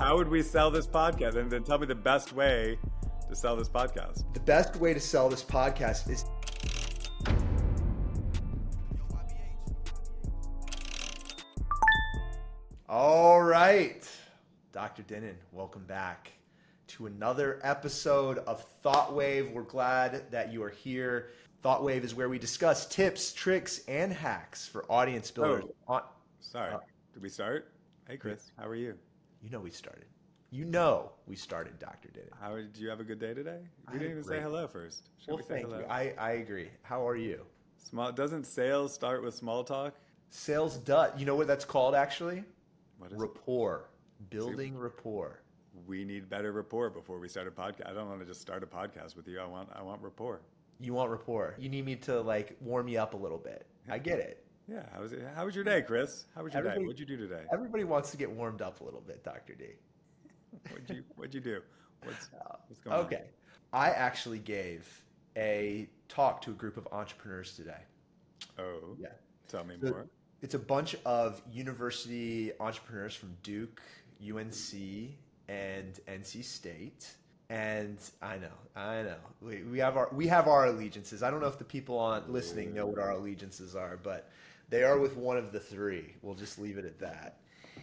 How would we sell this podcast? And then tell me the best way to sell this podcast. The best way to sell this podcast is... All right. Dr. Dinnan, welcome back to another episode of ThoughtWave. We're glad that you are here. ThoughtWave is where we discuss tips, tricks, and hacks for audience builders. Sorry. Did we start? Hey, Chris. How are you? You know we started. You know we started, Dr. Dinnan. How did you have a good day today? We didn't even say hello first. Well, thank you. I agree. How are you? Doesn't sales start with small talk? Sales does. You know what that's called, actually? What is rapport. Building rapport. We need better rapport before we start a podcast. I don't want to just start a podcast with you. I want rapport. You want rapport. You need me to warm you up a little bit. I get it. Yeah. How was your day, Chris? How was your day? What'd you do today? Everybody wants to get warmed up a little bit, Dr. D. What'd you do? What's going on? Okay. I actually gave a talk to a group of entrepreneurs today. Oh. Yeah. Tell me more. It's a bunch of university entrepreneurs from Duke, UNC, and NC State. And I know. We have our allegiances. I don't know if the people listening know what our allegiances are, but they are with one of the three. We'll just leave it at that.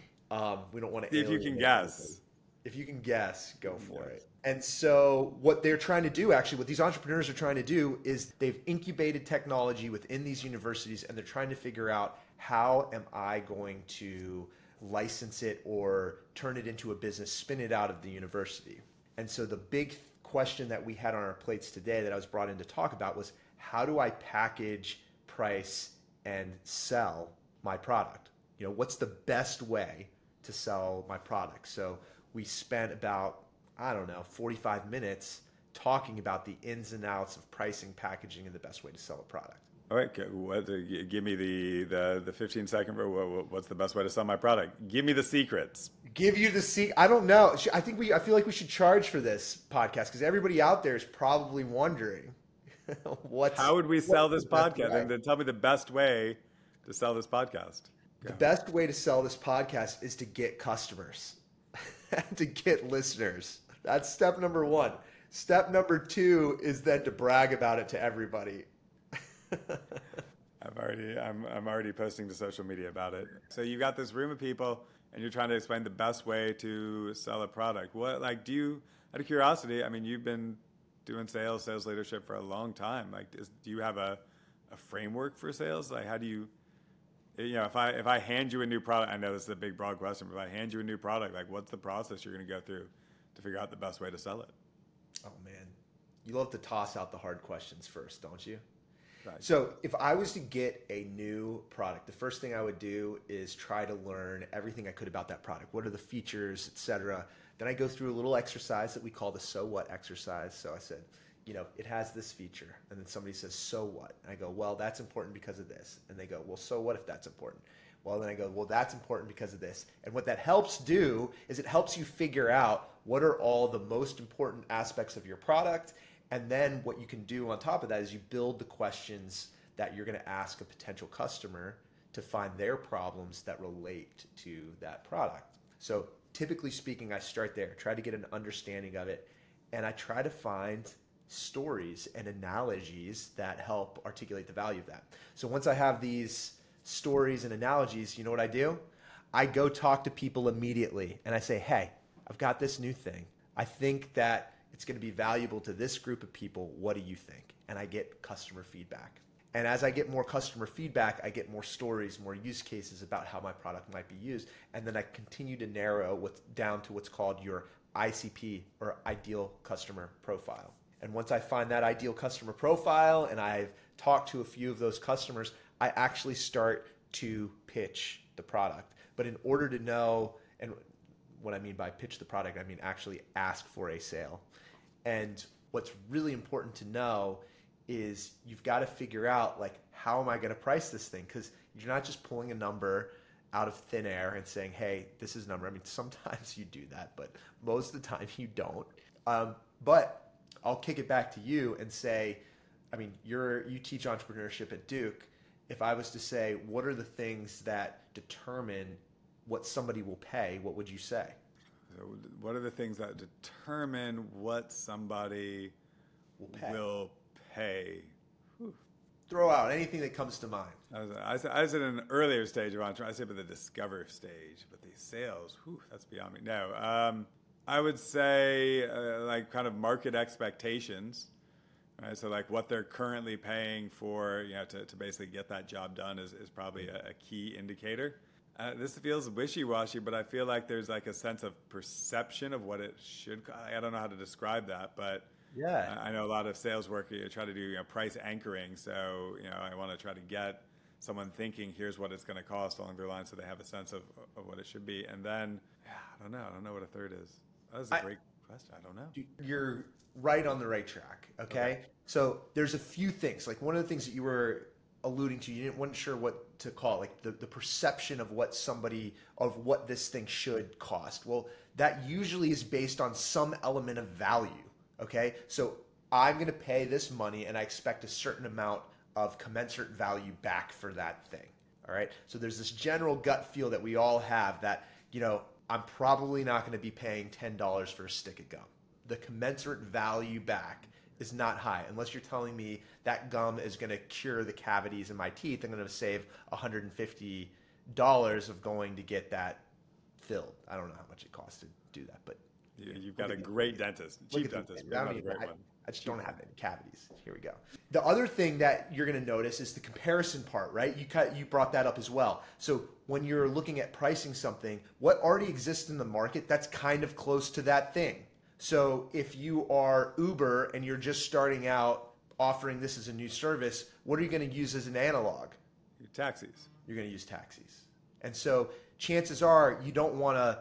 We don't want to. See if you can guess. If you can guess, go for it. And so what they're trying to do, actually, what these entrepreneurs are trying to do is they've incubated technology within these universities, and they're trying to figure out, how am I going to license it or turn it into a business, spin it out of the university? And so the big question that we had on our plates today that I was brought in to talk about was, how do I package, price, and sell my product? What's the best way to sell my product? So we spent about, 45 minutes talking about the ins and outs of pricing, packaging, and the best way to sell a product. All right, give me the 15-second. What's the best way to sell my product? Give me the secrets. Give you the secret. I don't know. I feel like we should charge for this podcast because everybody out there is probably wondering how would we sell this podcast? And then tell me the best way to sell this podcast. The best way to sell this podcast is to get customers, to get listeners. That's step number one. Step number two is then to brag about it to everybody. I'm already posting to social media about it. So you've got this room of people, and you're trying to explain the best way to sell a product. What, do you, out of curiosity, you've been doing sales leadership for a long time. Do you have a framework for sales? How do you, if I hand you a new product, I know this is a big, broad question, but if I hand you a new product, what's the process you're going to go through to figure out the best way to sell it? Oh, man. You love to toss out the hard questions first, don't you? Right. So if I was to get a new product, the first thing I would do is try to learn everything I could about that product. What are the features, et cetera? Then I go through a little exercise that we call the so what exercise. So I said, it has this feature. And then somebody says, so what? And I go, well, that's important because of this. And they go, well, so what if that's important? Well, then I go, well, that's important because of this. And what that helps do is it helps you figure out what are all the most important aspects of your product. And then what you can do on top of that is you build the questions that you're going to ask a potential customer to find their problems that relate to that product. So typically speaking, I start there, try to get an understanding of it, and I try to find stories and analogies that help articulate the value of that. So once I have these stories and analogies, you know what I do? I go talk to people immediately, and I say, hey, I've got this new thing. I think that it's going to be valuable to this group of people. What do you think? And I get customer feedback. And as I get more customer feedback, I get more stories, more use cases about how my product might be used. And then I continue to narrow down to what's called your ICP, or ideal customer profile. And once I find that ideal customer profile and I've talked to a few of those customers, I actually start to pitch the product. But in order to know, and what I mean by pitch the product, I mean actually ask for a sale. And what's really important to know is you've got to figure out, how am I going to price this thing? Because you're not just pulling a number out of thin air and saying, hey, this is a number. Sometimes you do that, but most of the time you don't. But I'll kick it back to you and say, you teach entrepreneurship at Duke. If I was to say, what are the things that determine what somebody will pay, what would you say? So what are the things that determine what somebody will pay? Whew. Throw out anything that comes to mind. I was at an earlier stage of entrepreneurship. I say, but the discover stage, but the sales, that's beyond me. No, I would say like kind of market expectations. Right? So like what they're currently paying for, to basically get that job done is probably a key indicator. This feels wishy-washy, but I feel like there's like a sense of perception of what it should. I don't know how to describe that, but yeah, I know a lot of sales work. You try to do price anchoring. So I want to try to get someone thinking, here's what it's going to cost along their line, so they have a sense of what it should be. And then I don't know what a third is. That's a great question. I don't know. You're right on the right track. Okay? So there's a few things. Like one of the things that you were alluding to, you weren't sure what to call it, like the perception of what this thing should cost. Well, that usually is based on some element of value. Okay, so I'm going to pay this money and I expect a certain amount of commensurate value back for that thing. All right, so there's this general gut feel that we all have that, I'm probably not going to be paying $10 for a stick of gum. The commensurate value back is not high. Unless you're telling me that gum is going to cure the cavities in my teeth, I'm going to save $150 of going to get that filled. I don't know how much it costs to do that, but you've got a great dentist, cheap dentist. I just don't have any cavities. Here we go. The other thing that you're going to notice is the comparison part, right? You brought that up as well. So when you're looking at pricing something, what already exists in the market, that's kind of close to that thing. So if you are Uber and you're just starting out offering this as a new service, what are you going to use as an analog? Taxis. You're going to use taxis. And so chances are you don't want to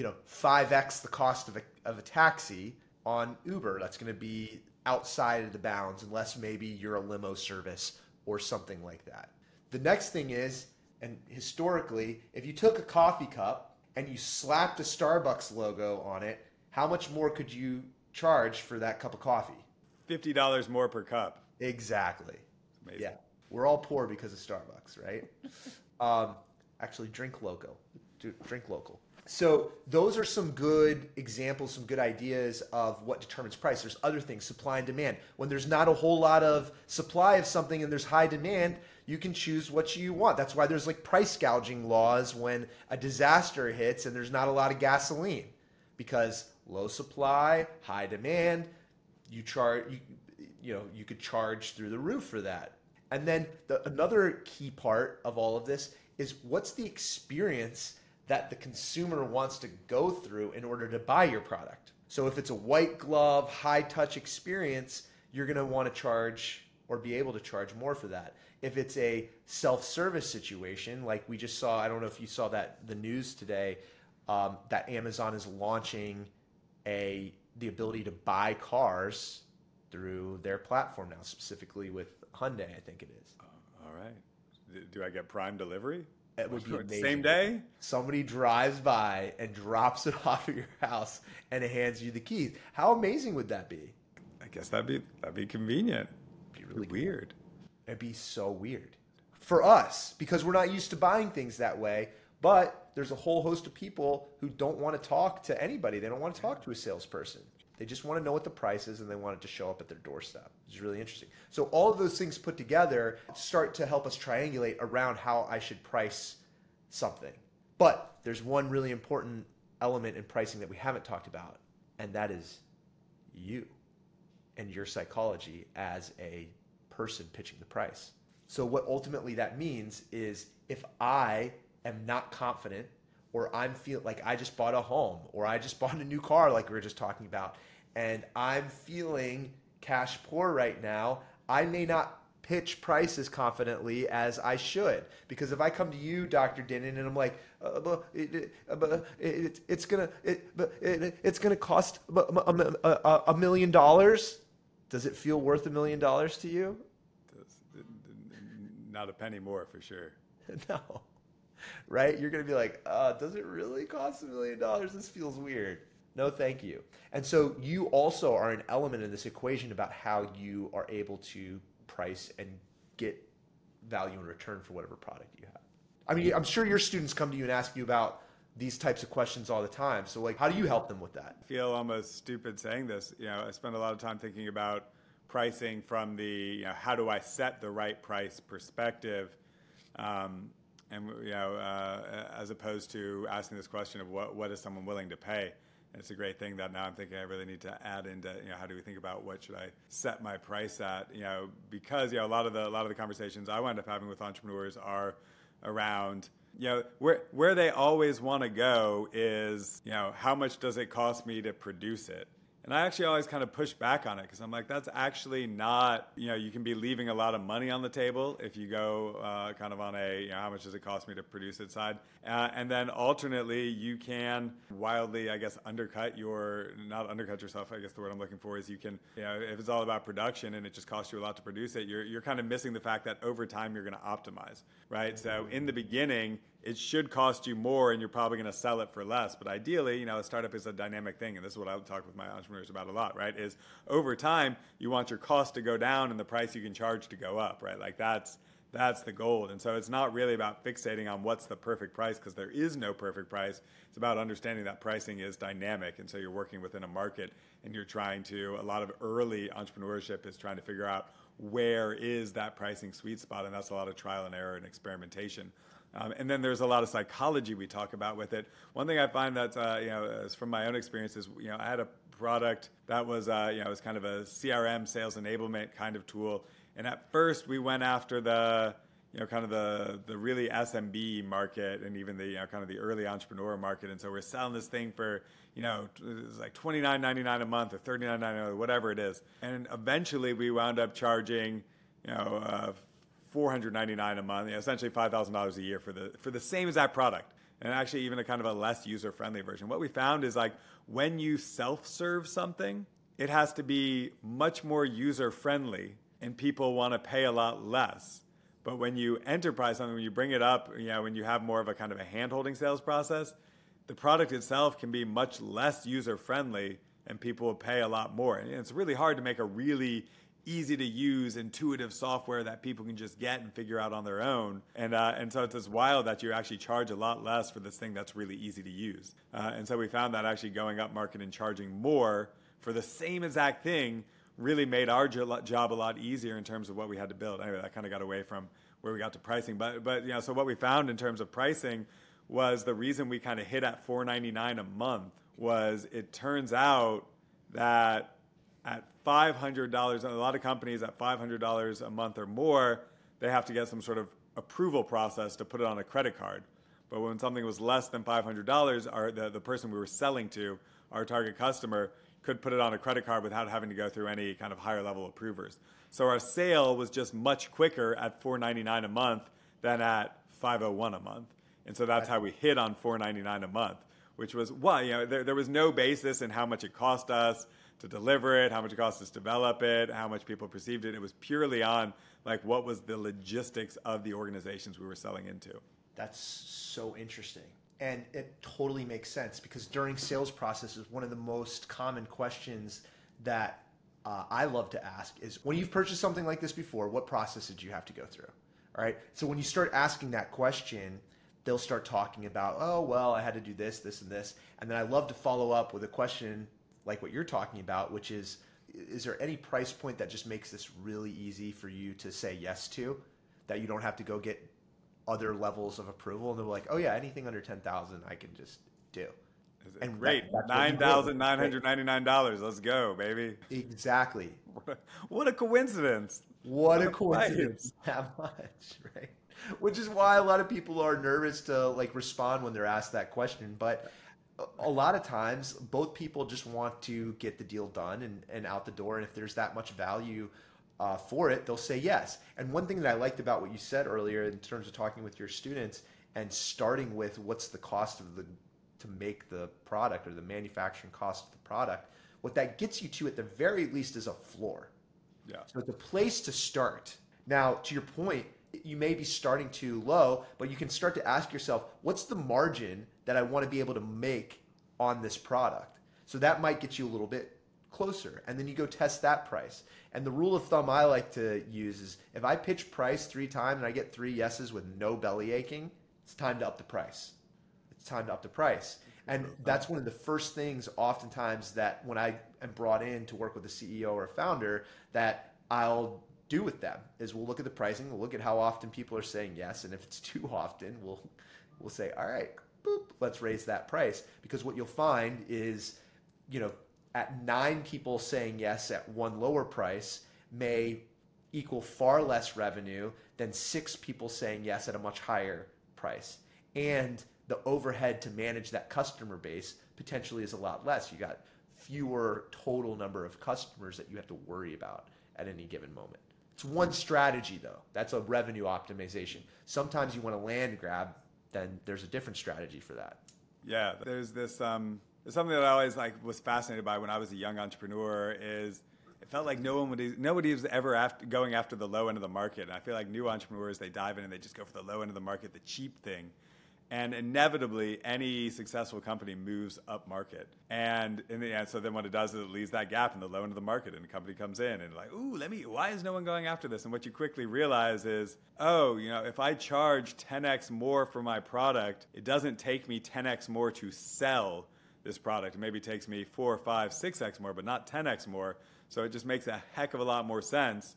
5x the cost of a taxi on Uber. That's going to be outside of the bounds unless maybe you're a limo service or something like that. The next thing is, and historically, if you took a coffee cup and you slapped a Starbucks logo on it, how much more could you charge for that cup of coffee? $50 more per cup. Exactly. Amazing. Yeah. We're all poor because of Starbucks, right? Actually, drink local. Drink local. So those are some good examples, some good ideas of what determines price. There's other things, supply and demand. When there's not a whole lot of supply of something and there's high demand, you can choose what you want. That's why there's like price gouging laws when a disaster hits and there's not a lot of gasoline. Because low supply, high demand, you could charge through the roof for that. And then another key part of all of this is what's the experience that the consumer wants to go through in order to buy your product. So if it's a white glove, high touch experience, you're going to want to charge or be able to charge more for that. If it's a self-service situation, like we just saw, I don't know if you saw the news today, that Amazon is launching the ability to buy cars through their platform now, specifically with Hyundai, I think it is. All right. Do I get Prime delivery? It would be amazing. Same day? Somebody drives by and drops it off at your house and hands you the keys. How amazing would that be? I guess that'd be convenient. It'd be really weird. It'd be so weird for us because we're not used to buying things that way. But there's a whole host of people who don't want to talk to anybody. They don't want to talk to a salesperson. They just want to know what the price is and they want it to show up at their doorstep. It's really interesting. So all of those things put together start to help us triangulate around how I should price something. But there's one really important element in pricing that we haven't talked about, and that is you and your psychology as a person pitching the price. So what ultimately that means is if I am not confident, or I'm feel like I just bought a home, or I just bought a new car like we were just talking about, and I'm feeling cash poor right now, I may not pitch prices confidently as I should. Because if I come to you, Dr. Dinnan, and I'm like, it's gonna cost $1 million, does it feel worth $1 million to you? Not a penny more for sure. No. Right? You're going to be like, does it really cost $1 million? This feels weird. No, thank you. And so you also are an element in this equation about how you are able to price and get value in return for whatever product you have. I mean, I'm sure your students come to you and ask you about these types of questions all the time. So like, how do you help them with that? I feel almost stupid saying this. I spend a lot of time thinking about pricing from the how do I set the right price perspective, and as opposed to asking this question of what is someone willing to pay. And it's a great thing that now I'm thinking I really need to add into how do we think about what should I set my price at, because a lot of the conversations I wind up having with entrepreneurs are around where they always want to go is how much does it cost me to produce it. And I actually always kind of push back on it because I'm like, that's actually not, you can be leaving a lot of money on the table if you go kind of on a, how much does it cost me to produce it side. And then alternately, you can wildly, I guess, not undercut yourself. I guess the word I'm looking for is you can, if it's all about production and it just costs you a lot to produce it, you're kind of missing the fact that over time you're going to optimize, right? So in the beginning, it should cost you more and you're probably going to sell it for less. But ideally, a startup is a dynamic thing. And this is what I talk with my entrepreneurs about a lot, right? Is over time, you want your cost to go down and the price you can charge to go up, right? Like that's the goal. And so it's not really about fixating on what's the perfect price because there is no perfect price. It's about understanding that pricing is dynamic. And so you're working within a market and you're trying to, a lot of early entrepreneurship is trying to figure out where is that pricing sweet spot. And that's a lot of trial and error and experimentation. And then there's a lot of psychology we talk about with it. One thing I find that's, is from my own experience is, I had a product that was, it was kind of a CRM sales enablement kind of tool. And at first we went after the, kind of the really SMB market and even the, kind of the early entrepreneur market. And so we're selling this thing for, it's like $29.99 a month or $39.99 or whatever it is. And eventually we wound up charging, $499 a month, essentially $5,000 a year for the same exact product, and actually even a kind of a less user-friendly version. What we found is like when you self-serve something, it has to be much more user-friendly, and people want to pay a lot less. But when you enterprise something, when you bring it up, when you have more of a kind of a hand-holding sales process, the product itself can be much less user-friendly, and people will pay a lot more. And it's really hard to make a really easy to use, intuitive software that people can just get and figure out on their own. And so it's just wild that you actually charge a lot less for this thing that's really easy to use. And so we found that actually going up market and charging more for the same exact thing really made our job a lot easier in terms of what we had to build. Anyway, that kind of got away from where we got to pricing. But so what we found in terms of pricing was the reason we kind of hit at $499 a month was it turns out that at $500, a lot of companies at $500 a month or more, they have to get some sort of approval process to put it on a credit card. But when something was less than $500, the person we were selling to, our target customer, could put it on a credit card without having to go through any kind of higher level approvers. So our sale was just much quicker at $499 a month than at $501 a month. And so that's how we hit on $499 a month, which was, there was no basis in how much it cost us to deliver it, how much it cost us to develop it, how much people perceived it. It was purely on like what was the logistics of the organizations we were selling into. That's so interesting. And it totally makes sense because during sales processes, one of the most common questions that I love to ask is when you've purchased something like this before, what process did you have to go through? All right. So when you start asking that question, they'll start talking about, oh, well, I had to do this, this, and this. And then I love to follow up with a question like what you're talking about, which is there any price point that just makes this really easy for you to say yes to, that you don't have to go get other levels of approval? And they're like, oh yeah, anything under 10,000 I can just do. And great, $9,999. Let's go, baby. Exactly. What a coincidence. What a coincidence that much, right? Which is why a lot of people are nervous to like respond when they're asked that question. But a lot of times, both people just want to get the deal done and out the door. And if there's that much value for it, they'll say yes. And one thing that I liked about what you said earlier in terms of talking with your students and starting with what's the cost of to make the product or the manufacturing cost of the product, what that gets you to at the very least is a floor. Yeah. So it's a place to start. Now, to your point, you may be starting too low, but you can start to ask yourself, what's the margin that I want to be able to make on this product? So that might get you a little bit closer. And then you go test that price. And the rule of thumb I like to use is if I pitch price 3 times and I get 3 yeses with no belly aching, it's time to up the price. it's time to up the price. And that's one of the first things oftentimes that when I am brought in to work with a CEO or a founder that I'll do with them is we'll look at the pricing, we'll look at how often people are saying yes. And if it's too often, we'll say, all right, boop, let's raise that price. Because what you'll find is, at 9 people saying yes at one lower price may equal far less revenue than 6 people saying yes at a much higher price. And the overhead to manage that customer base potentially is a lot less. You got fewer total number of customers that you have to worry about at any given moment. It's one strategy though. That's a revenue optimization. Sometimes you want to land grab, then there's a different strategy for that. Yeah, there's this there's something that I always was fascinated by when I was a young entrepreneur is it felt like nobody was ever going after the low end of the market. And I feel like new entrepreneurs, they dive in and they just go for the low end of the market, the cheap thing. And inevitably, any successful company moves up market. And in the end, so then what it does is it leaves that gap in the low end of the market, and the company comes in and why is no one going after this? And what you quickly realize is, if I charge 10x more for my product, it doesn't take me 10x more to sell this product. It maybe takes me 4, 5, 6x more, but not 10x more. So it just makes a heck of a lot more sense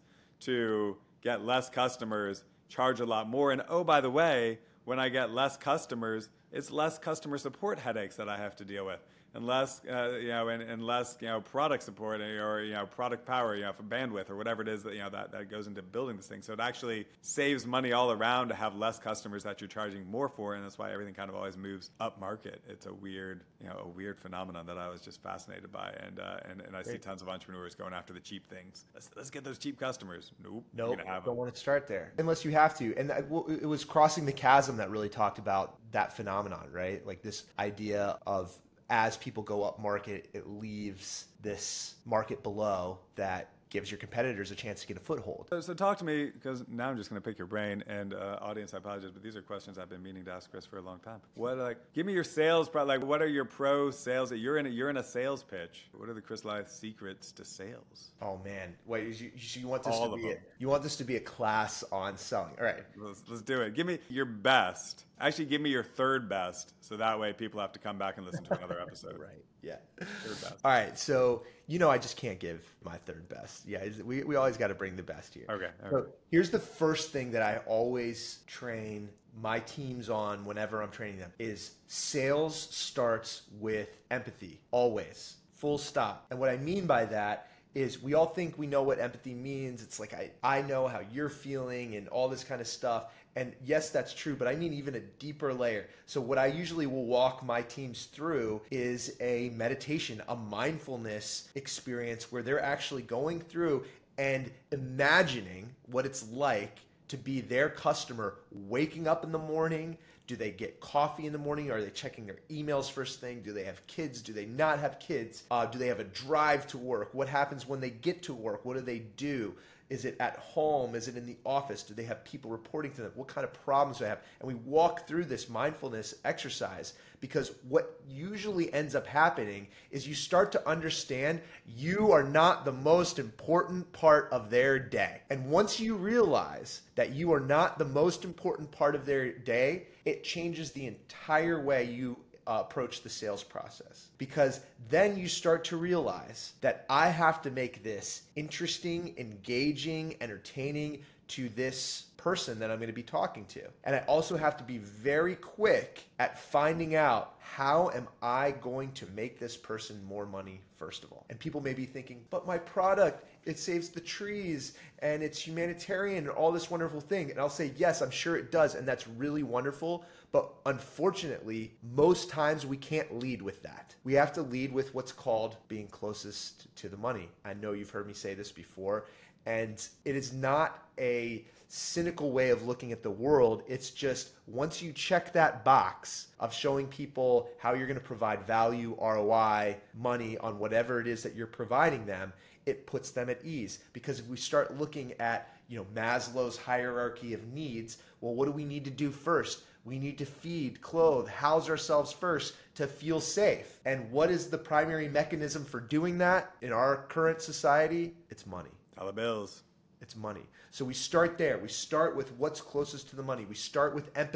to get less customers, charge a lot more. And oh, by the way, when I get less customers, it's less customer support headaches that I have to deal with, and less, and less, product support or product power, for bandwidth or whatever it is that goes into building this thing. So it actually saves money all around to have less customers that you're charging more for, and that's why everything kind of always moves up market. It's a weird phenomenon that I was just fascinated by, and I see tons of entrepreneurs going after the cheap things. Let's get those cheap customers. Nope, don't want to start there unless you have to. And it was Crossing the Chasm that really talked about that phenomenon, right? Like this idea of as people go up market, it leaves this market below that gives your competitors a chance to get a foothold. So talk to me, because now I'm just going to pick your brain, and audience, I apologize, but these are questions I've been meaning to ask Chris for a long time. Give me your sales, what are your pro sales? You're in a sales pitch. What are the Chris Lieth secrets to sales? Oh man, wait, you want this to be a class on selling? All right, let's do it. Give me your best. Actually, give me your third best, so that way people have to come back and listen to another episode. Right, yeah. Third best. All right, so I just can't give my third best. Yeah, we always got to bring the best here. Okay. So here's the first thing that I always train my teams on whenever I'm training them is sales starts with empathy, always, full stop. And what I mean by that is we all think we know what empathy means. It's like I know how you're feeling and all this kind of stuff. And yes, that's true, but I mean even a deeper layer. So what I usually will walk my teams through is a meditation, a mindfulness experience where they're actually going through and imagining what it's like to be their customer waking up in the morning. Do they get coffee in the morning? Are they checking their emails first thing? Do they have kids? Do they not have kids? Do they have a drive to work? What happens when they get to work? What do they do? Is it at home? Is it in the office? Do they have people reporting to them? What kind of problems do they have? And we walk through this mindfulness exercise because what usually ends up happening is you start to understand you are not the most important part of their day. And once you realize that you are not the most important part of their day, it changes the entire way you approach the sales process, because then you start to realize that I have to make this interesting, engaging, entertaining to this person that I'm going to be talking to. And I also have to be very quick at finding out how am I going to make this person more money first of all. And people may be thinking, but my product, it saves the trees and it's humanitarian and all this wonderful thing. And I'll say, yes, I'm sure it does. And that's really wonderful. But unfortunately, most times we can't lead with that. We have to lead with what's called being closest to the money. I know you've heard me say this before, and it is not a cynical way of looking at the world. It's just once you check that box of showing people how you're going to provide value, ROI, money on whatever it is that you're providing them, it puts them at ease. Because if we start looking at, Maslow's hierarchy of needs, well, what do we need to do first? We need to feed, clothe, house ourselves first to feel safe. And what is the primary mechanism for doing that in our current society? It's money. Dollar bills. It's money. So we start there. We start with what's closest to the money. We start with empathy.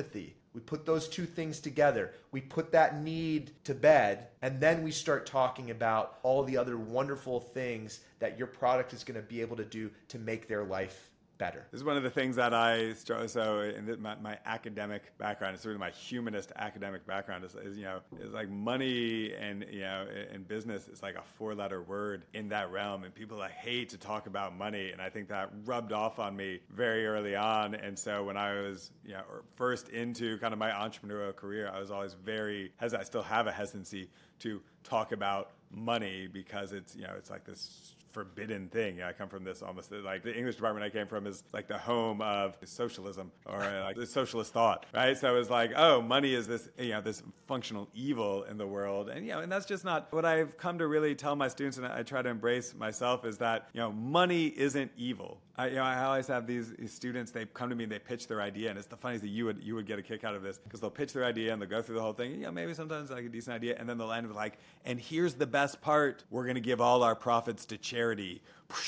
We put those two things together. We put that need to bed, and then we start talking about all the other wonderful things that your product is going to be able to do to make their life better. This is one of the things that my academic background, it's sort of my humanist academic background is like money and business is like a 4-letter word in that realm, and people hate to talk about money, and I think that rubbed off on me very early on. And so when I was first into kind of my entrepreneurial career, I was always I still have a hesitancy to talk about money because it's like this forbidden thing. I come from this almost like the English department I came from is like the home of socialism or like the socialist thought, right? So it was like, oh, money is this, this functional evil in the world. And, and that's just not what I've come to really tell my students, and I try to embrace myself, is that, money isn't evil. I always have these students, they come to me and they pitch their idea, and it's the funniest that you would get a kick out of this, because they'll pitch their idea and they'll go through the whole thing, maybe sometimes like a decent idea, and then they'll end with like, and here's the best part, we're going to give all our profits to charity.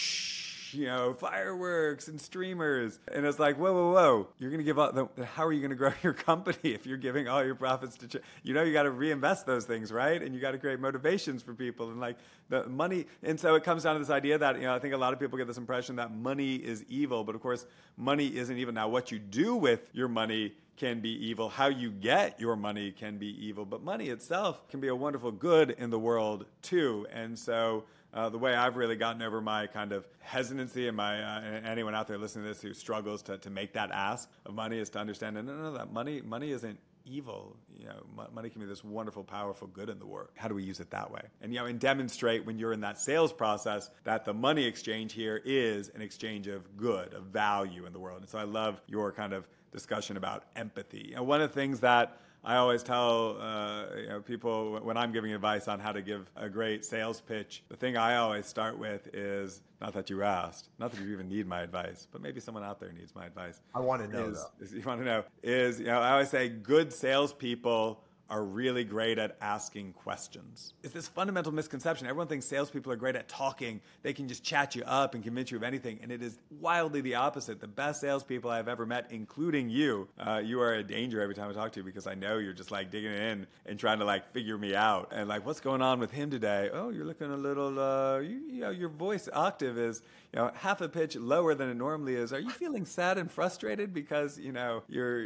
Fireworks and streamers. And it's like, whoa. You're going to give up, how are you going to grow your company if you're giving all your profits to you got to reinvest those things, right? And you got to create motivations for people and like the money. And so it comes down to this idea that, I think a lot of people get this impression that money is evil, but of course, money isn't evil. Now, what you do with your money can be evil. How you get your money can be evil, but money itself can be a wonderful good in the world too. And so the way I've really gotten over my kind of hesitancy and and anyone out there listening to this who struggles to make that ask of money is to understand that money isn't evil. Money can be this wonderful, powerful good in the world. How do we use it that way? And demonstrate when you're in that sales process that the money exchange here is an exchange of good, of value in the world. And so I love your kind of discussion about empathy. One of the things that I always tell people when I'm giving advice on how to give a great sales pitch, the thing I always start with is, not that you asked, not that you even need my advice, but maybe someone out there needs my advice. I want to know, you want to know, I always say good salespeople are really great at asking questions. It's this fundamental misconception. Everyone thinks salespeople are great at talking. They can just chat you up and convince you of anything. And it is wildly the opposite. The best salespeople I've ever met, including you, you are a danger every time I talk to you, because I know you're just like digging in and trying to like figure me out. And like, what's going on with him today? Oh, you're looking a little, your voice octave is, half a pitch lower than it normally is. Are you feeling sad and frustrated because, you're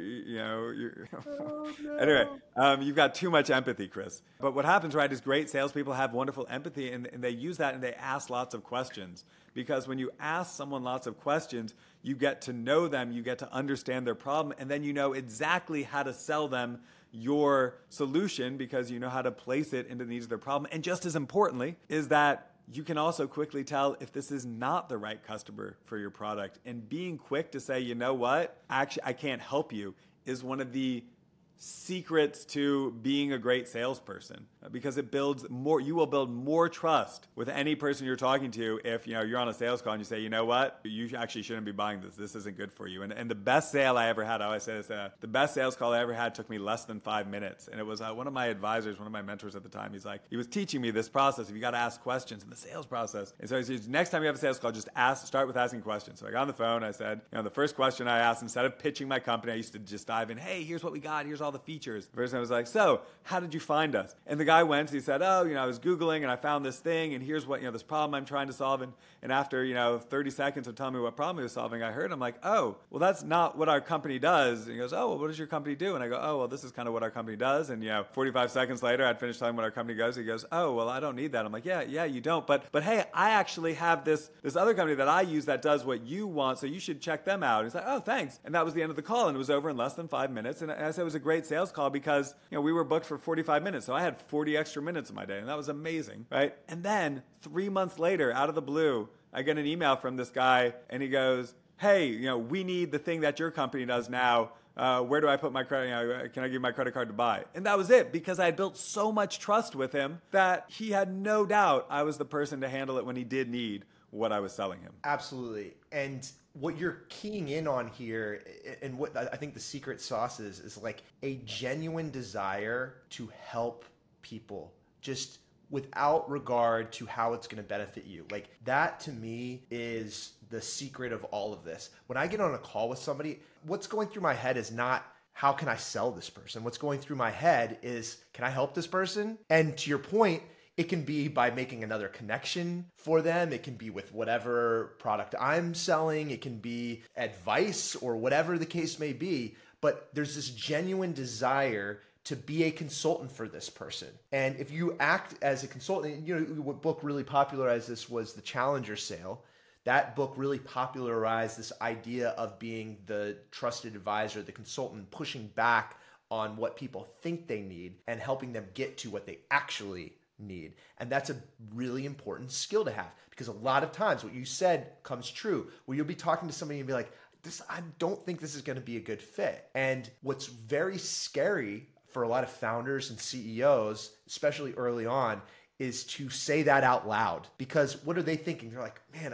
oh, no. Anyway, you've got too much empathy, Chris. But what happens, right, is great salespeople have wonderful empathy, and they use that and they ask lots of questions. Because when you ask someone lots of questions, you get to know them, you get to understand their problem, and then you know exactly how to sell them your solution because you know how to place it into the needs of their problem. And just as importantly is that you can also quickly tell if this is not the right customer for your product. And being quick to say, you know what, actually, I can't help you is one of the secrets to being a great salesperson, because it builds more, you will build more trust with any person you're talking to if you're on a sales call and you say, you know what, you actually shouldn't be buying this isn't good for you. And the best sale I ever had, I always say this, the best sales call I ever had took me less than 5 minutes, and it was one of my advisors, one of my mentors at the time. He was teaching me this process. You got to ask questions in the sales process. And so he says, next time you have a sales call, just start with asking questions. So I got on the phone, I said, the first question I asked, instead of pitching my company, I used to just dive in, hey, here's what we got, here's all the features. The person was like, so how did you find us? And the guy went, he said, I was Googling and I found this thing, and here's what, this problem I'm trying to solve. And after, 30 seconds of telling me what problem he was solving, I heard him like, oh, well, that's not what our company does. And he goes, oh, well, what does your company do? And I go, oh, well, this is kind of what our company does. And, 45 seconds later, I'd finished telling him what our company does. He goes, oh, well, I don't need that. I'm like, yeah, you don't. But hey, I actually have this other company that I use that does what you want, so you should check them out. And he's like, oh, thanks. And that was the end of the call, and it was over in less than 5 minutes. And I said it was a great sales call because, we were booked for 45 minutes. So I had 40 extra minutes of my day, and that was amazing, right? And then 3 months later, out of the blue, I get an email from this guy, and he goes, hey, we need the thing that your company does now. Where do I put my credit? Can I give you my credit card to buy? And that was it, because I had built so much trust with him that he had no doubt I was the person to handle it when he did need what I was selling him. Absolutely. And what you're keying in on here, and what I think the secret sauce is like a genuine desire to help people, just without regard to how it's going to benefit you. Like, that to me is the secret of all of this. When I get on a call with somebody, what's going through my head is not how can I sell this person? What's going through my head is, can I help this person? And to your point, it can be by making another connection for them. It can be with whatever product I'm selling. It can be advice or whatever the case may be. But there's this genuine desire to be a consultant for this person. And if you act as a consultant, what book really popularized this was The Challenger Sale. That book really popularized this idea of being the trusted advisor, the consultant, pushing back on what people think they need and helping them get to what they actually need. And that's a really important skill to have, because a lot of times what you said comes true, where you'll be talking to somebody and be like, I don't think this is going to be a good fit. And what's very scary for a lot of founders and CEOs, especially early on, is to say that out loud. Because what are they thinking? They're like, man,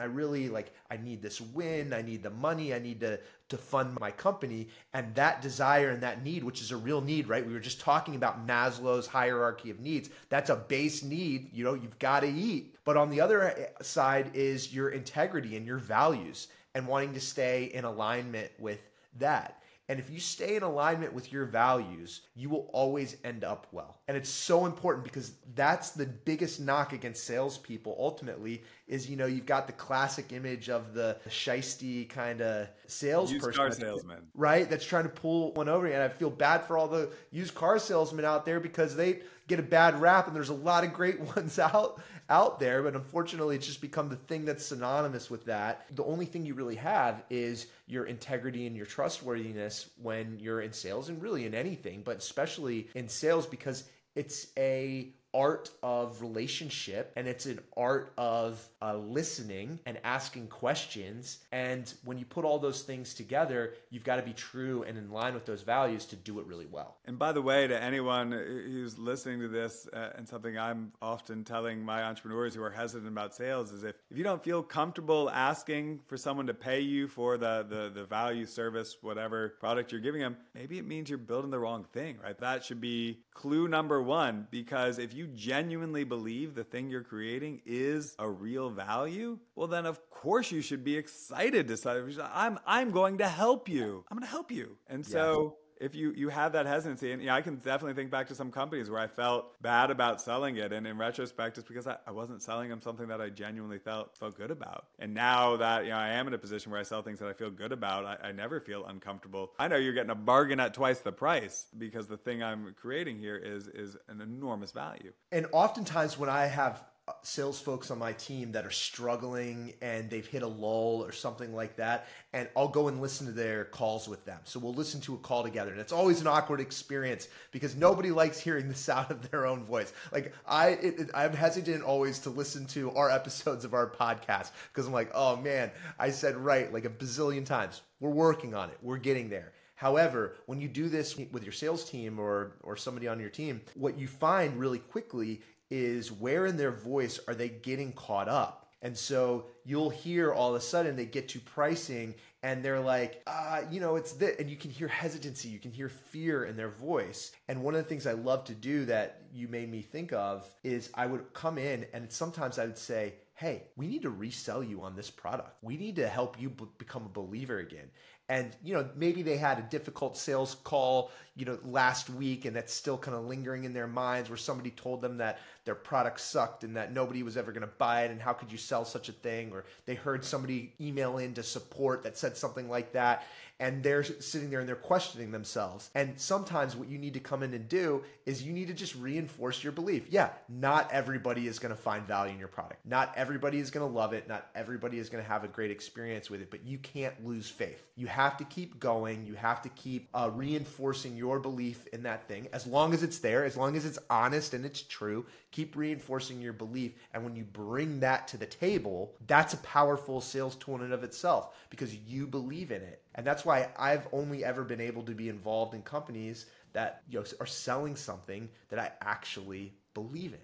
I need this win. I need the money. I need to fund my company. And that desire and that need, which is a real need, right? We were just talking about Maslow's hierarchy of needs. That's a base need. You've got to eat. But on the other side is your integrity and your values and wanting to stay in alignment with that. And if you stay in alignment with your values, you will always end up well. And it's so important, because that's the biggest knock against salespeople ultimately is, you've got the classic image of the shiesty kind of salesperson. Used car salesman. Right? That's trying to pull one over. And I feel bad for all the used car salesmen out there, because they get a bad rap, and there's a lot of great ones out there, but unfortunately it's just become the thing that's synonymous with that. The only thing you really have is your integrity and your trustworthiness when you're in sales, and really in anything, but especially in sales, because it's a art of relationship, and it's an art of listening and asking questions. And when you put all those things together, you've got to be true and in line with those values to do it really well. And by the way, to anyone who's listening to this, and something I'm often telling my entrepreneurs who are hesitant about sales is if you don't feel comfortable asking for someone to pay you for the value, service, whatever product you're giving them, maybe it means you're building the wrong thing, right? That should be clue number one, because if you genuinely believe the thing you're creating is a real value, well, then of course you should be excited to say, I'm going to help you. I'm going to help you. And so if you have that hesitancy, and I can definitely think back to some companies where I felt bad about selling it. And in retrospect, it's because I wasn't selling them something that I genuinely felt good about. And now that I am in a position where I sell things that I feel good about, I never feel uncomfortable. I know you're getting a bargain at twice the price, because the thing I'm creating here is an enormous value. And oftentimes when I have sales folks on my team that are struggling and they've hit a lull or something like that, and I'll go and listen to their calls with them. So we'll listen to a call together, and it's always an awkward experience because nobody likes hearing the sound of their own voice. Like I'm hesitant always to listen to our episodes of our podcast because I'm like, oh man, I said right like a bazillion times. We're working on it. We're getting there. However, when you do this with your sales team or somebody on your team, what you find really quickly is where in their voice are they getting caught up? And so you'll hear all of a sudden they get to pricing and they're like, it's this. And you can hear hesitancy, you can hear fear in their voice. And one of the things I love to do that you made me think of is I would come in and sometimes I would say, hey, we need to resell you on this product. We need to help you become a believer again. And, maybe they had a difficult sales call, last week, and that's still kind of lingering in their minds where somebody told them that their product sucked and that nobody was ever going to buy it. And how could you sell such a thing? Or they heard somebody email into support that said something like that. And they're sitting there and they're questioning themselves. And sometimes what you need to come in and do is you need to just reinforce your belief. Yeah, not everybody is going to find value in your product. Not everybody is going to love it. Not everybody is going to have a great experience with it, but you can't lose faith. You have to keep going. You have to keep reinforcing your belief in that thing. As long as it's there, as long as it's honest and it's true, keep reinforcing your belief. And when you bring that to the table, that's a powerful sales tool in and of itself because you believe in it. And that's why I've only ever been able to be involved in companies that are selling something that I actually believe in.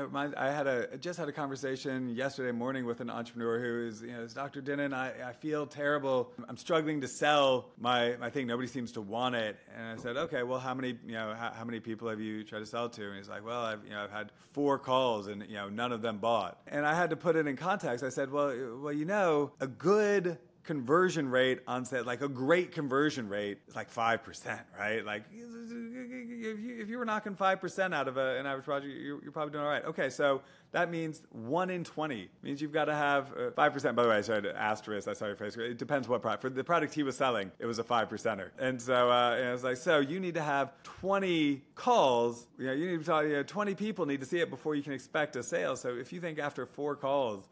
I just had a conversation yesterday morning with an entrepreneur who is Dr. Dinnan, I feel terrible. I'm struggling to sell my thing. Nobody seems to want it. And I said, okay, well, how many people have you tried to sell to? And he's like, well, I've had 4 calls and none of them bought. And I had to put it in context. I said, well, a good conversion rate on sale, like a great conversion rate is like 5%, right? Like if you were knocking 5% out of an average project, you're probably doing all right. Okay, so that means 1 in 20 means you've got to have 5%. By the way, I started asterisk. I saw your face. It depends what product. For the product he was selling, it was a 5%er. And so I was like, so you need to have 20 calls. You need to talk, 20 people need to see it before you can expect a sale. So if you think after 4 calls,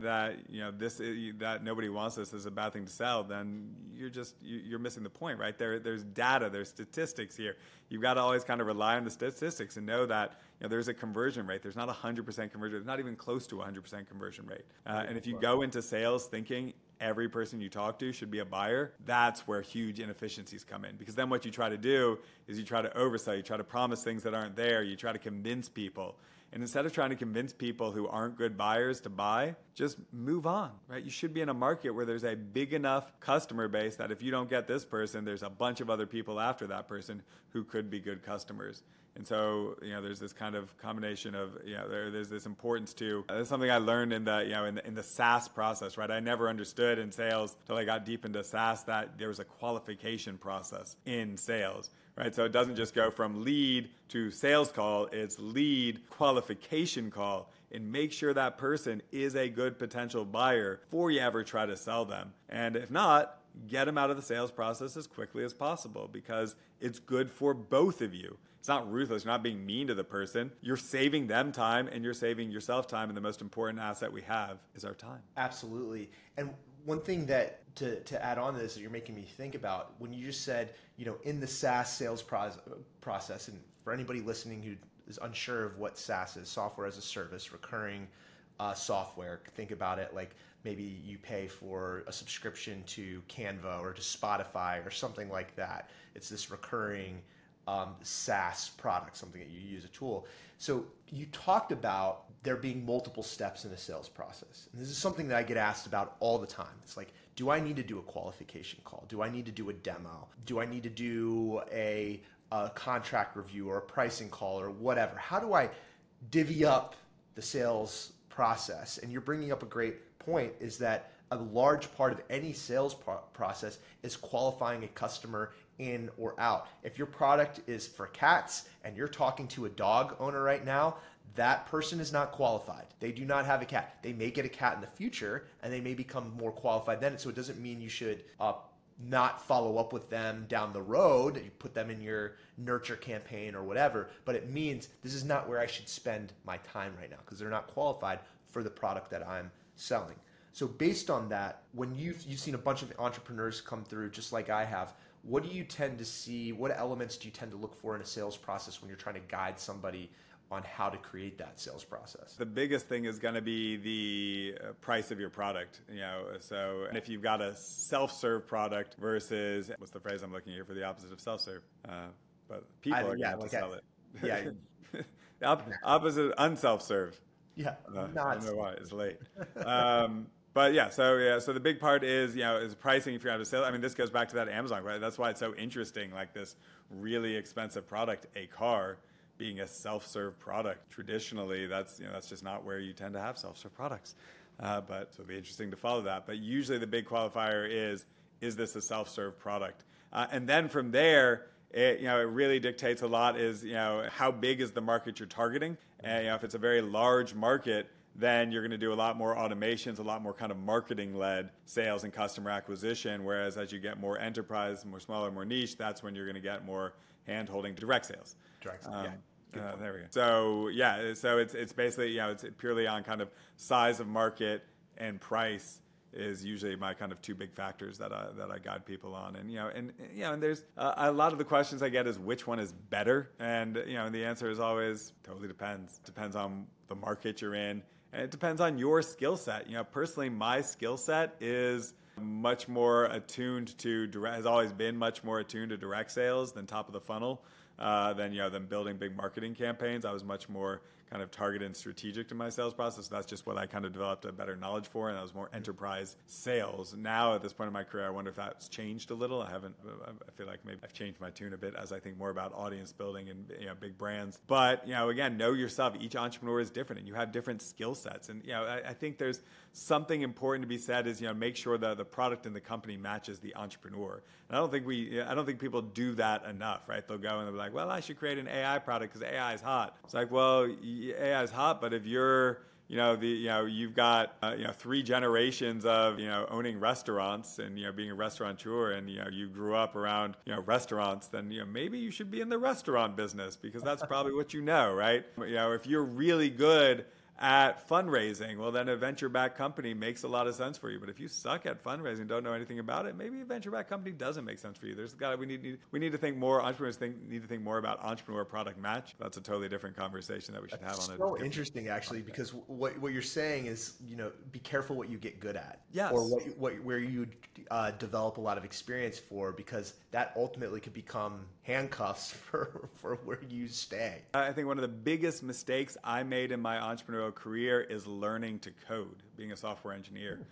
that nobody wants this is a bad thing to sell, then you're missing the point, right? There's data, there's statistics here. You've got to always kind of rely on the statistics and know that there's a conversion rate. There's not 100% conversion. There's not even close to 100% conversion rate. And if you go into sales thinking every person you talk to should be a buyer, that's where huge inefficiencies come in. Because then what you try to do is you try to oversell, you try to promise things that aren't there, you try to convince people. And instead of trying to convince people who aren't good buyers to buy, just move on, right? You should be in a market where there's a big enough customer base that if you don't get this person, there's a bunch of other people after that person who could be good customers. And so, there's this kind of combination of, there's this importance to, that's something I learned in the SaaS process, right? I never understood in sales until I got deep into SaaS that there was a qualification process in sales, right? So it doesn't just go from lead to sales call, it's lead qualification call, and make sure that person is a good potential buyer before you ever try to sell them. And if not, get them out of the sales process as quickly as possible because it's good for both of you. It's not ruthless. You're not being mean to the person. You're saving them time and you're saving yourself time. And the most important asset we have is our time. Absolutely. And one thing that to add on to this that you're making me think about, when you just said, in the SaaS sales process, and for anybody listening who is unsure of what SaaS is, software as a service, recurring software, think about it like maybe you pay for a subscription to Canva or to Spotify or something like that. It's this recurring SaaS product, something that you use a tool. So you talked about there being multiple steps in a sales process. And this is something that I get asked about all the time. It's like, do I need to do a qualification call? Do I need to do a demo? Do I need to do a contract review or a pricing call or whatever? How do I divvy up the sales process? And you're bringing up a great point, is that a large part of any sales process is qualifying a customer in or out. If your product is for cats and you're talking to a dog owner right now, that person is not qualified. They do not have a cat. They may get a cat in the future and they may become more qualified then. So it doesn't mean you should not follow up with them down the road. You put them in your nurture campaign or whatever, but it means this is not where I should spend my time right now because they're not qualified for the product that I'm selling. So based on that, when you've seen a bunch of entrepreneurs come through just like I have, what do you tend to see? What elements do you tend to look for in a sales process when you're trying to guide somebody on how to create that sales process? The biggest thing is going to be the price of your product. So if you've got a self-serve product versus, what's the phrase I'm looking here for the opposite of self-serve? But people are going to have to sell it. Yeah. Opposite, unself-serve. Yeah. I don't know why it's late. But so the big part is pricing. If you're going to sell, this goes back to that Amazon, right? That's why it's so interesting. Like this really expensive product, a car, being a self-serve product. Traditionally, that's just not where you tend to have self-serve products. But so it'll be interesting to follow that. But usually the big qualifier is this a self-serve product? And then from there, it really dictates a lot. Is how big is the market you're targeting? And if it's a very large market, then you're going to do a lot more automations, a lot more kind of marketing-led sales and customer acquisition. Whereas as you get more enterprise, more smaller, more niche, that's when you're going to get more hand-holding direct sales. Direct, there we go. So it's basically it's purely on kind of size of market and price is usually my kind of two big factors that I guide people on. And there's a lot of the questions I get is which one is better, and the answer is always totally depends. Depends on the market you're in, and it depends on your skill set. Personally, my skill set is much more attuned to direct, has always been much more attuned to direct sales than top of the funnel. than building big marketing campaigns. I was much more kind of targeted and strategic to my sales process. That's just what I kind of developed a better knowledge for, and that was more enterprise sales. Now, at this point in my career, I wonder if that's changed a little. I feel like maybe I've changed my tune a bit as I think more about audience building and big brands. But, again, know yourself. Each entrepreneur is different, and you have different skill sets. And, I think there's something important to be said is, make sure that the product in the company matches the entrepreneur. And I don't think people do that enough, right? They'll go and they'll be like, well, I should create an AI product because AI is hot. It's like, well, AI is hot, but if you're you've got 3 generations of owning restaurants and being a restaurateur, and you grew up around restaurants, then maybe you should be in the restaurant business because that's probably what right? If you're really good at fundraising, well, then a venture-backed company makes a lot of sense for you. But if you suck at fundraising, don't know anything about it, maybe a venture-backed company doesn't make sense for you. We need to think more. Entrepreneurs need to think more about entrepreneur product match. That's a totally different conversation that we should have on it. So interesting, actually, because what you're saying is, be careful what you get good at, yes, or where you develop a lot of experience for, because that ultimately could become handcuffs for where you stay. I think one of the biggest mistakes I made in my entrepreneurial career is learning to code, being a software engineer.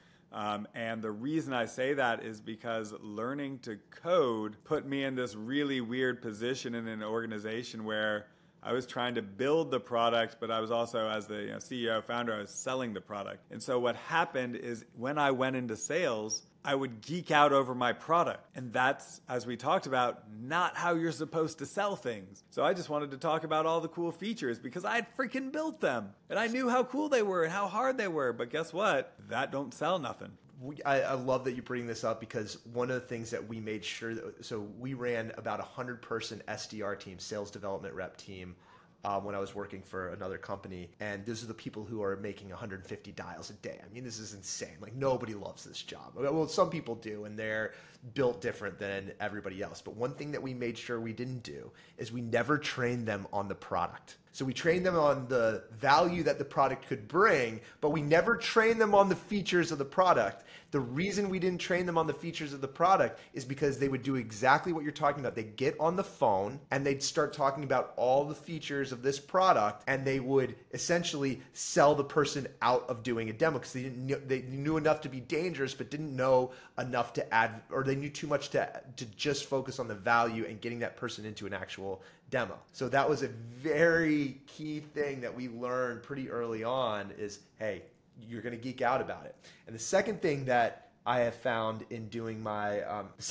And the reason I say that is because learning to code put me in this really weird position in an organization where I was trying to build the product, but I was also, as the CEO, founder, I was selling the product. And so what happened is when I went into sales, I would geek out over my product. And that's, as we talked about, not how you're supposed to sell things. So I just wanted to talk about all the cool features because I had freaking built them. And I knew how cool they were and how hard they were. But guess what? That don't sell nothing. I love that you bring this up, because one of the things that we made sure so we ran about 100-person SDR team, sales development rep team, when I was working for another company. And these are the people who are making 150 dials a day. I mean, this is insane. Like, nobody loves this job. Well, some people do, and they're built different than everybody else. But one thing that we made sure we didn't do is we never trained them on the product. So we trained them on the value that the product could bring, but we never trained them on the features of the product. The reason we didn't train them on the features of the product is because they would do exactly what you're talking about. They'd get on the phone and they'd start talking about all the features of this product, and they would essentially sell the person out of doing a demo because they knew enough to be dangerous, but didn't know enough to add, or they knew too much to just focus on the value and getting that person into an actual demo. So that was a very key thing that we learned pretty early on is, hey, you're going to geek out about it. And the second thing that I have found in doing my,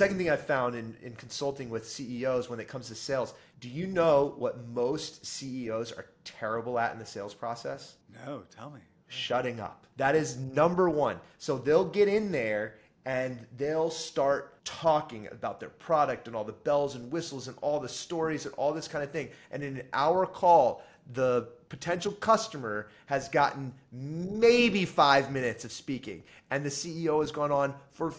in consulting with CEOs when it comes to sales, do you know what most CEOs are terrible at in the sales process? No, tell me. Shutting up. That is number one. So they'll get in there and they'll start talking about their product and all the bells and whistles and all the stories and all this kind of thing. And in an hour call, the potential customer has gotten maybe 5 minutes of speaking, and the CEO has gone on for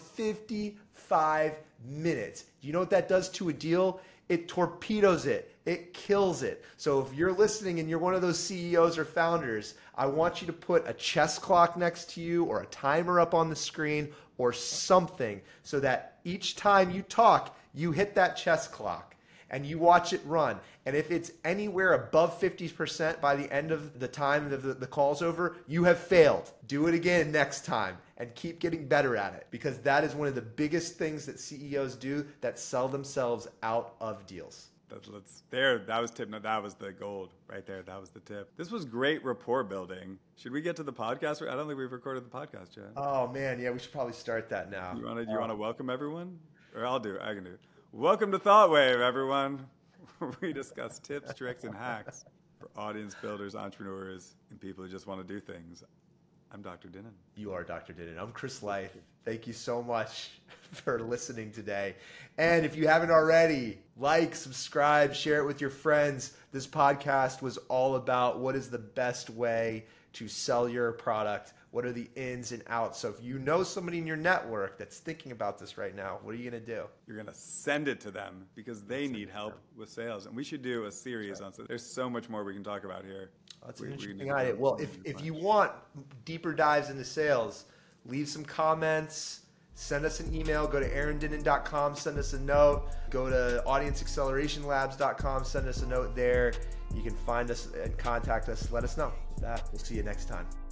55 minutes. Do you know what that does to a deal? It torpedoes it. It kills it. So if you're listening and you're one of those CEOs or founders, I want you to put a chess clock next to you or a timer up on the screen or something so that each time you talk, you hit that chess clock and you watch it run. And if it's anywhere above 50% by the end of the time the call's over, you have failed. Do it again next time and keep getting better at it, because that is one of the biggest things that CEOs do that sell themselves out of deals. That was the gold right there. That was the tip. This was great rapport building. Should we get to the podcast? I don't think we've recorded the podcast yet. Oh man, yeah, we should probably start that now. You want to welcome everyone? Or I can do it. Welcome to ThoughtWave, everyone. We discuss tips, tricks, and hacks for audience builders, entrepreneurs, and people who just want to do things. I'm Dr. Dinnan. You are Dr. Dinnan. I'm Chris Life. Thank you so much for listening today. And if you haven't already, like, subscribe, share it with your friends. This podcast was all about what is the best way to sell your product. What are the ins and outs? So if you know somebody in your network that's thinking about this right now, what are you going to do? You're going to send it to them because they need help with sales. And we should do a series on sales. There's so much more we can talk about here. That's an interesting idea. Well, if you want deeper dives into sales, leave some comments, send us an email. Go to aarondinnen.com, send us a note. Go to audienceaccelerationlabs.com, send us a note there. You can find us and contact us. Let us know. We'll see you next time.